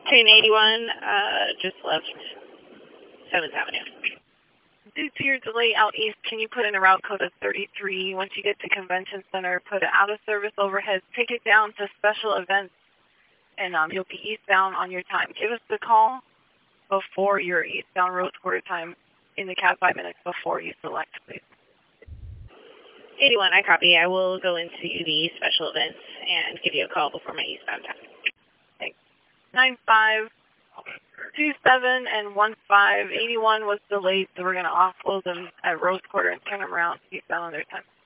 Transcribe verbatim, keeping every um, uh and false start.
Train eighty-one, uh, just left seventh Avenue. Due to your delay out east, can you put in a route code of thirty-three? Once you get to Convention Center, put an out-of-service overhead, take it down to special events, and um, you'll be eastbound on your time. Give us the call before your eastbound road quarter time in the cab five minutes before you select, please. eighty-one, I copy. I will go into the special events and give you a call before my eastbound time. Thanks. nine five two seven and one five. eighty-one was delayed, so we're going to offload them at Rose Quarter and turn them around eastbound on their time.